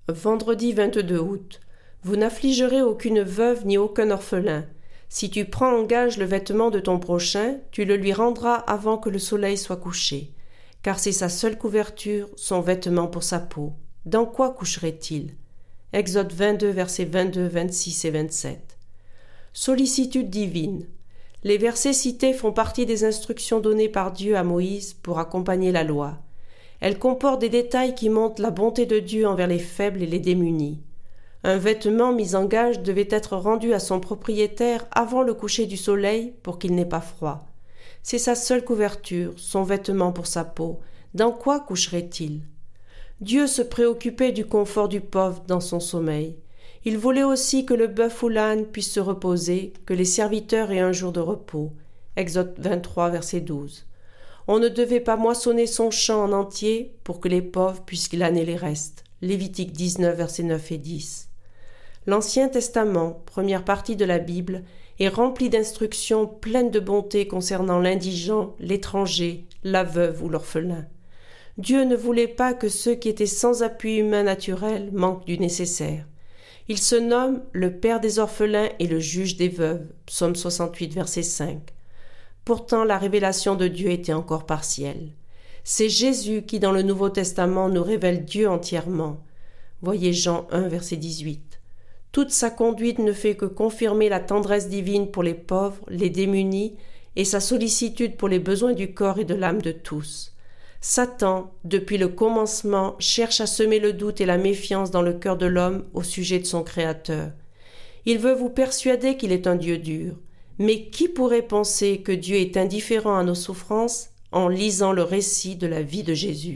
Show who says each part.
Speaker 1: Vendredi 22 août. Vous n'affligerez aucune veuve ni aucun orphelin. Si tu prends en gage le vêtement de ton prochain, tu le lui rendras avant que le soleil soit couché. Car c'est sa seule couverture, son vêtement pour sa peau. Dans quoi coucherait-il ? Exode 22, versets 22, 26 et 27. Sollicitude divine. Les versets cités font partie des instructions données par Dieu à Moïse pour accompagner la loi. Elles comportent des détails qui montrent la bonté de Dieu envers les faibles et les démunis. Un vêtement mis en gage devait être rendu à son propriétaire avant le coucher du soleil pour qu'il n'ait pas froid. C'est sa seule couverture, son vêtement pour sa peau. Dans quoi coucherait-il ? Dieu se préoccupait du confort du pauvre dans son sommeil. Il voulait aussi que le bœuf ou l'âne puisse se reposer, que les serviteurs aient un jour de repos. Exode 23, verset 12. On ne devait pas moissonner son champ en entier pour que les pauvres puissent glaner les restes. Lévitique 19, versets 9 et 10. L'Ancien Testament, première partie de la Bible, est rempli d'instructions pleines de bonté concernant l'indigent, l'étranger, la veuve ou l'orphelin. Dieu ne voulait pas que ceux qui étaient sans appui humain naturel manquent du nécessaire. Il se nomme le Père des orphelins et le Juge des veuves. Psaume 68, verset 5. Pourtant, la révélation de Dieu était encore partielle. C'est Jésus qui, dans le Nouveau Testament, nous révèle Dieu entièrement. Voyez Jean 1, verset 18. Toute sa conduite ne fait que confirmer la tendresse divine pour les pauvres, les démunis, et sa sollicitude pour les besoins du corps et de l'âme de tous. Satan, depuis le commencement, cherche à semer le doute et la méfiance dans le cœur de l'homme au sujet de son Créateur. Il veut vous persuader qu'il est un Dieu dur. Mais qui pourrait penser que Dieu est indifférent à nos souffrances en lisant le récit de la vie de Jésus ?